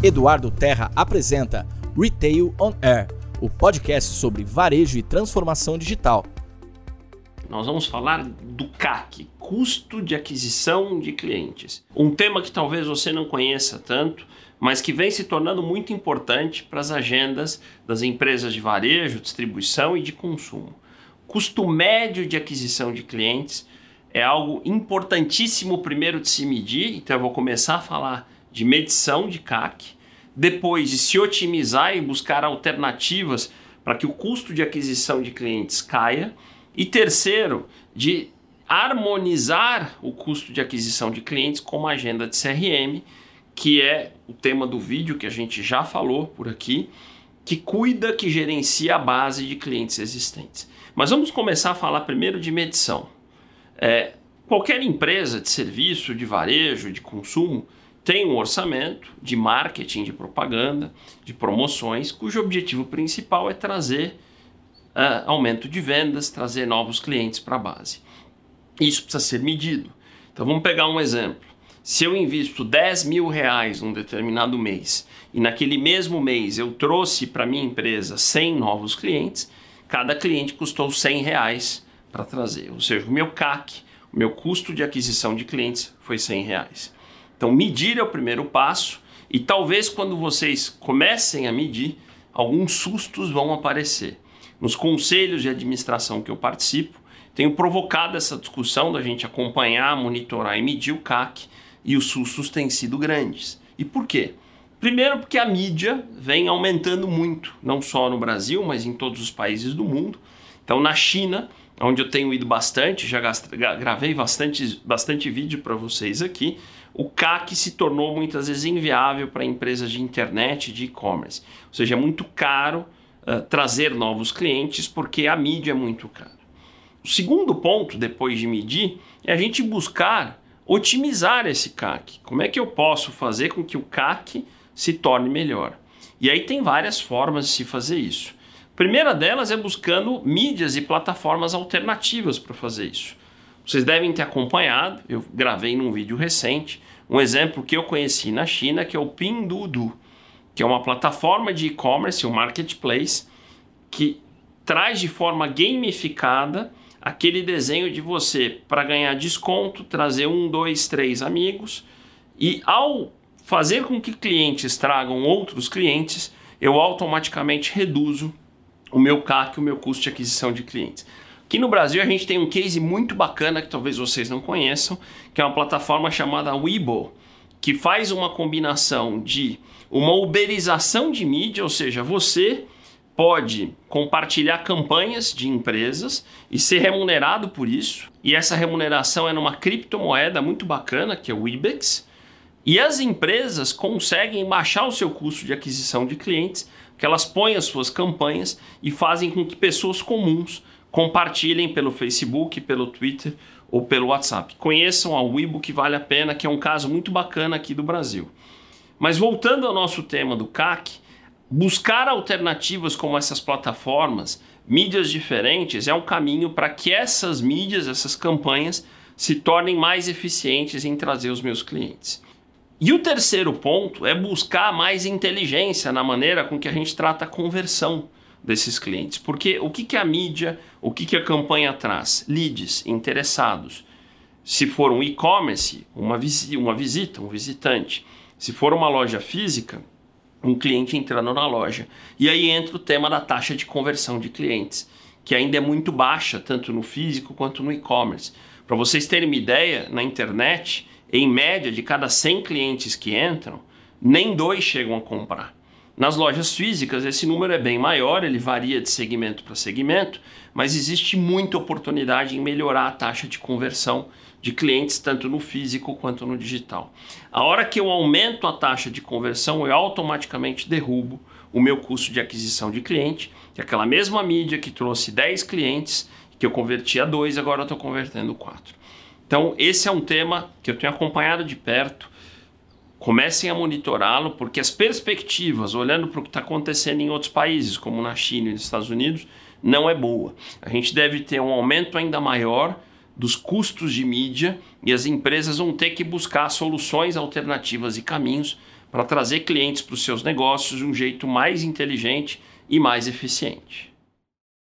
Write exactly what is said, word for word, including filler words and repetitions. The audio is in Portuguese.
Eduardo Terra apresenta Retail on Air, o podcast sobre varejo e transformação digital. Nós vamos falar do C A C, custo de aquisição de clientes. Um tema que talvez você não conheça tanto, mas que vem se tornando muito importante para as agendas das empresas de varejo, distribuição e de consumo. Custo médio de aquisição de clientes é algo importantíssimo primeiro de se medir, então eu vou começar a falar de medição de C A C, depois de se otimizar e buscar alternativas para que o custo de aquisição de clientes caia, e terceiro, de harmonizar o custo de aquisição de clientes com uma agenda de C R M, que é o tema do vídeo que a gente já falou por aqui, que cuida, que gerencia a base de clientes existentes. Mas vamos começar a falar primeiro de medição. É, qualquer empresa de serviço, de varejo, de consumo, tem um orçamento de marketing, de propaganda, de promoções, cujo objetivo principal é trazer uh, aumento de vendas, trazer novos clientes para a base. Isso precisa ser medido. Então vamos pegar um exemplo. Se eu invisto dez mil reais num determinado mês e naquele mesmo mês eu trouxe para minha empresa cem novos clientes, cada cliente custou cem reais para trazer. Ou seja, o meu C A C, o meu custo de aquisição de clientes foi cem reais. Então medir é o primeiro passo e talvez quando vocês comecem a medir, alguns sustos vão aparecer. Nos conselhos de administração que eu participo, tenho provocado essa discussão da gente acompanhar, monitorar e medir o C A C e os sustos têm sido grandes. E por quê? Primeiro porque a mídia vem aumentando muito, não só no Brasil, mas em todos os países do mundo. Então na China, onde eu tenho ido bastante, já gravei bastante, bastante vídeo para vocês aqui, o C A C se tornou muitas vezes inviável para empresas de internet e de e-commerce. Ou seja, é muito caro uh, trazer novos clientes porque a mídia é muito cara. O segundo ponto, depois de medir, é a gente buscar otimizar esse C A C. Como é que eu posso fazer com que o C A C se torne melhor? E aí tem várias formas de se fazer isso. A primeira delas é buscando mídias e plataformas alternativas para fazer isso. Vocês devem ter acompanhado, eu gravei num vídeo recente, um exemplo que eu conheci na China, que é o Pinduoduo, que é uma plataforma de e-commerce, um marketplace, que traz de forma gamificada aquele desenho de você, para ganhar desconto, trazer um, dois, três amigos, e ao fazer com que clientes tragam outros clientes, eu automaticamente reduzo o meu C A C, o meu custo de aquisição de clientes. Aqui no Brasil a gente tem um case muito bacana que talvez vocês não conheçam, que é uma plataforma chamada Weibo, que faz uma combinação de uma uberização de mídia, ou seja, você pode compartilhar campanhas de empresas e ser remunerado por isso. E essa remuneração é numa criptomoeda muito bacana, que é o Webex. E as empresas conseguem baixar o seu custo de aquisição de clientes, porque elas põem as suas campanhas e fazem com que pessoas comuns compartilhem pelo Facebook, pelo Twitter ou pelo WhatsApp. Conheçam a Weibo, que vale a pena, que é um caso muito bacana aqui do Brasil. Mas voltando ao nosso tema do C A C, buscar alternativas como essas plataformas, mídias diferentes, é um caminho para que essas mídias, essas campanhas, se tornem mais eficientes em trazer os meus clientes. E o terceiro ponto é buscar mais inteligência na maneira com que a gente trata a conversão desses clientes. Porque o que, que a mídia, o que, que a campanha traz? Leads, interessados. Se for um e-commerce, uma, visi- uma visita, um visitante. Se for uma loja física, um cliente entrando na loja. E aí entra o tema da taxa de conversão de clientes, que ainda é muito baixa, tanto no físico quanto no e-commerce. Para vocês terem uma ideia, na internet, em média, de cada cem clientes que entram, nem dois chegam a comprar. Nas lojas físicas, esse número é bem maior, ele varia de segmento para segmento, mas existe muita oportunidade em melhorar a taxa de conversão de clientes, tanto no físico quanto no digital. A hora que eu aumento a taxa de conversão, eu automaticamente derrubo o meu custo de aquisição de cliente, que é aquela mesma mídia que trouxe dez clientes, que eu converti a dois, agora eu estou convertendo quatro. Então, esse é um tema que eu tenho acompanhado de perto. Comecem a monitorá-lo, porque as perspectivas, olhando para o que está acontecendo em outros países, como na China e nos Estados Unidos, não é boa. A gente deve ter um aumento ainda maior dos custos de mídia e as empresas vão ter que buscar soluções alternativas e caminhos para trazer clientes para os seus negócios de um jeito mais inteligente e mais eficiente.